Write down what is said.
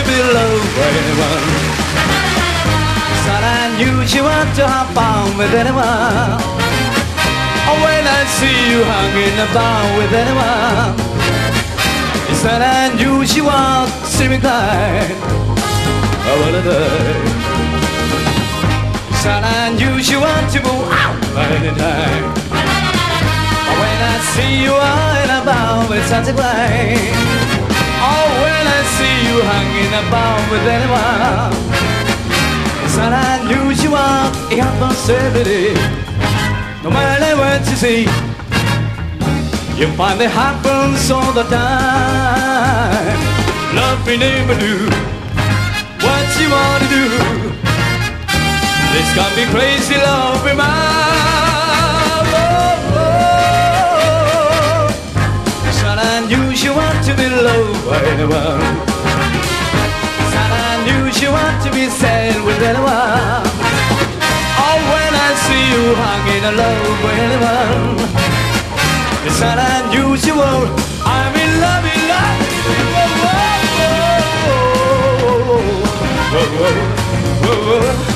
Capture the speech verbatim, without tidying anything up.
be loved by anyone. It's not unusual to hop on with anyone. Oh, when I see you hanging about with anyone, it's not unusual to see me cry. I wanna die. It's not unusual to go out anytime. Oh, when I see you hanging about with such a guy. Oh, when I see you hanging about with anyone, it's not unusual, it happens every day. No matter what you see, you find it happens all the time. Love me never do what you want to do. This can't be crazy love in my oh, oh. It's not unusual to be loved by anyone. It's not unusual to be sad with anyone. Oh, when I see you hanging alone with anyone, it's not unusual. I'm in love, in love. Whoa, whoa, whoa, whoa, whoa, whoa, whoa.